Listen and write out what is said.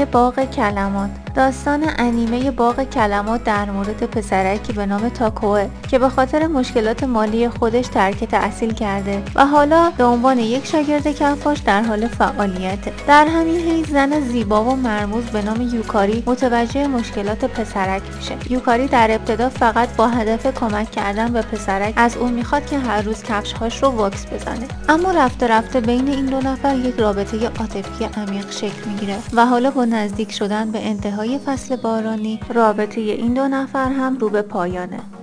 باغ کلمات. داستان انیمه باغ کلمات در مورد پسرکی به نام تاکوه که به خاطر مشکلات مالی خودش ترک تحصیل کرده و حالا به عنوان یک شاگرد کفاش در حال فعالیته. در همین حین زن زیبا و مرموز به نام یوکاری متوجه مشکلات پسرک میشه. یوکاری در ابتدا فقط با هدف کمک کردن به پسرک از اون میخواد که هر روز کفش‌هاش رو واکس بزنه، اما رفته رفته بین این دو نفر یک رابطه عاطفی عمیق شکل میگیره و حالا با نزدیک شدن به انتهای فصل بارانی رابطه این دو نفر هم رو به پایانه.